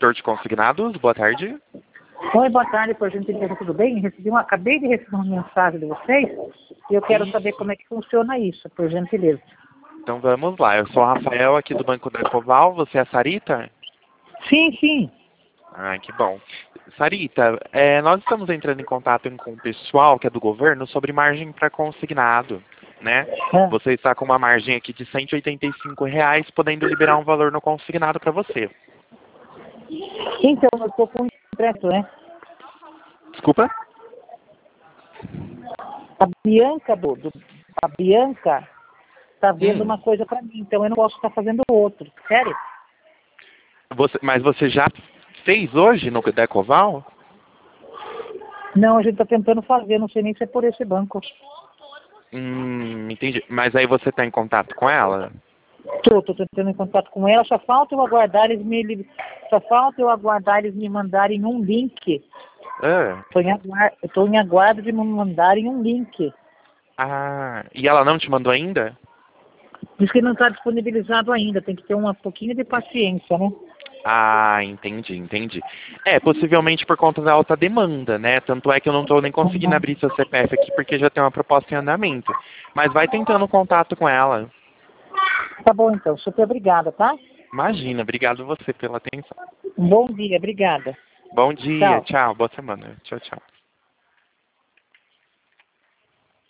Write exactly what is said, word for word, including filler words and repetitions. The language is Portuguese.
setor de consignados, boa tarde. Oi, boa tarde, por gentileza, tudo bem? Recebi uma, acabei de receber uma mensagem de vocês e eu quero saber como é que funciona isso, por gentileza. Então vamos lá, eu sou o Rafael aqui do Banco Decoval, você é a Sarita? Sim, sim. Ah, que bom. Sarita, é, nós estamos entrando em contato com o pessoal que é do governo sobre margem para consignado, né? É. Você está com uma margem aqui de cento e oitenta e cinco reais, podendo liberar um valor no consignado para você. Então, eu estou com um empréstimo, né? Desculpa? A Bianca, do, do- a Bianca está vendo Hum. uma coisa para mim, então eu não posso estar fazendo outro. Sério? Você, mas você já fez hoje no Decoval? Não, a gente está tentando fazer, não sei nem se é por esse banco. Hum, entendi. Mas aí você está em contato com ela? Estou, estou tentando em contato com ela, só falta eu aguardar eles me li- só falta eu aguardar eles me mandarem um link. Ah, Estou em, aguar... Estou em aguardo de me mandarem um link. ah, e ela não te mandou ainda? Diz que não está disponibilizado ainda, tem que ter um pouquinho de paciência, né? Ah, entendi, entendi. É, possivelmente por conta da alta demanda, né? Tanto é que eu não estou nem conseguindo abrir seu C P F aqui porque já tem uma proposta em andamento. Mas vai tentando contato com ela. Tá bom então, super obrigada, tá? Imagina, obrigado você pela atenção. Um bom dia, obrigada. Bom dia, Tchau. tchau, boa semana. Tchau, tchau.